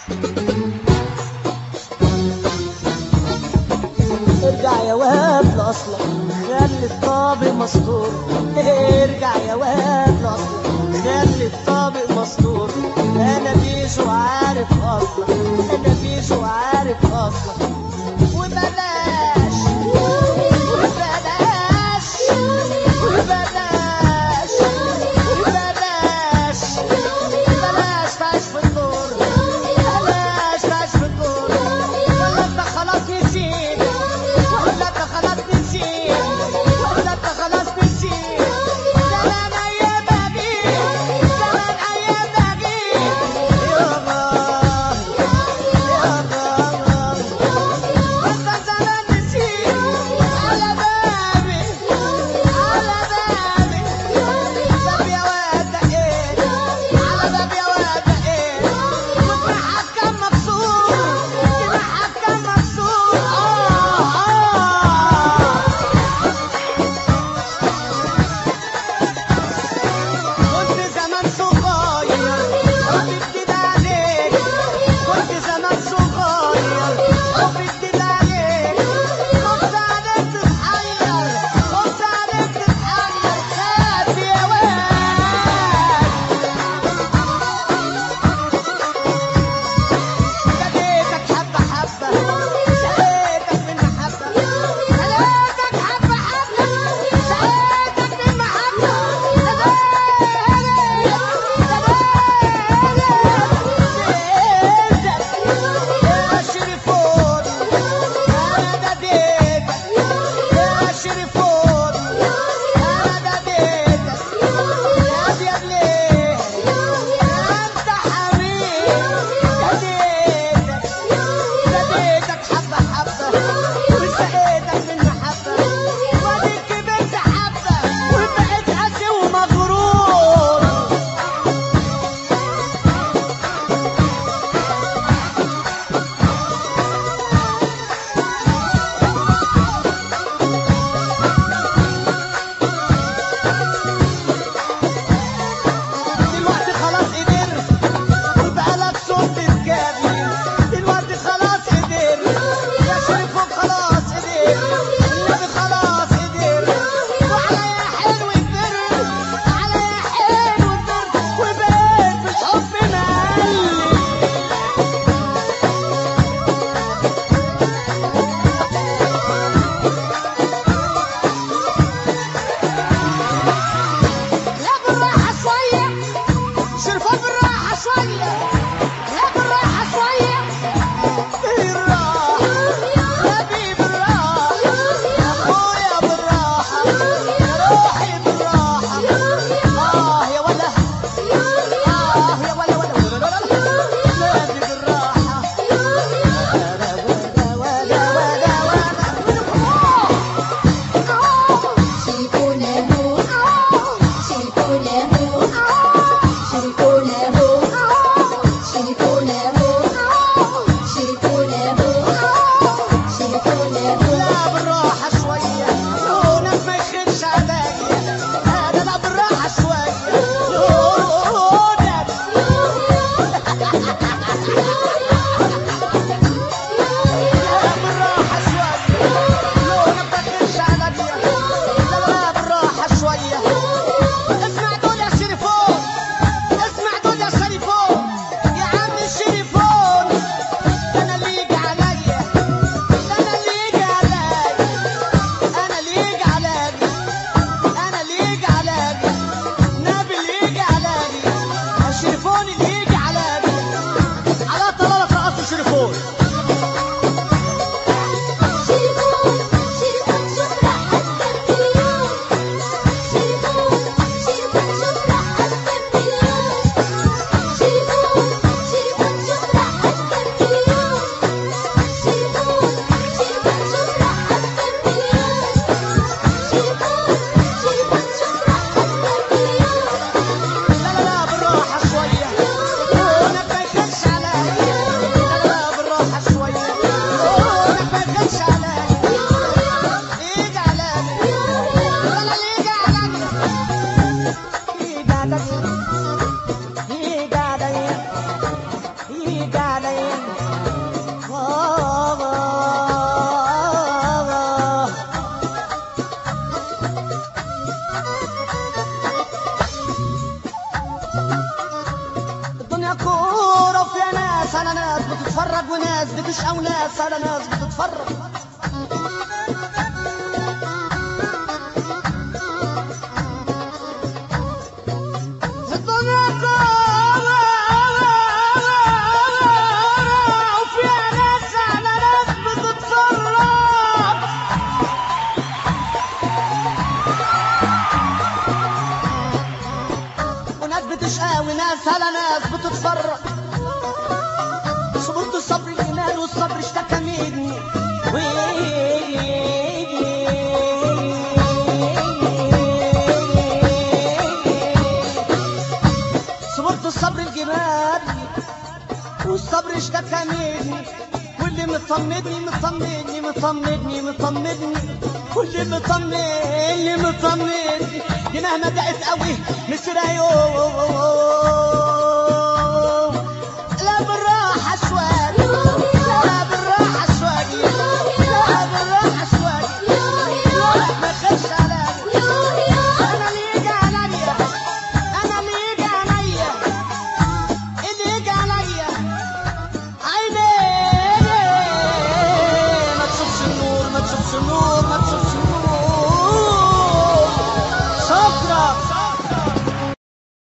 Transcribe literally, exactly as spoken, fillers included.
ارجع يا واد لاصلك، خلي الطابق مستور. ارجع يا واد لاصلك، خلي الطابق مستور. انا بيشو عارف اصلك، انا بيشو عارف اصلك. وبلاش وبلاش وبلاش وبلاش بلاش تعيش في الدور، بلاش تعيش في الدور. ولا انت خلاص نسيت، ولا انت خلاص نسيت، ولا انت خلاص نسيت. على ناس بتتفرج وناس بتشقى وناس على ناس بتتفرج. وناس على ناس بتتفرج. صبرت الصبر الإيمان والصبر اشتكى مني. صبرت الصبر الجمال والصبر اشتكى مني. واللي مطمني مطمني مطمني مطمني واللي مطمني مطمني دي مهما دقت قوي مسيرها يوم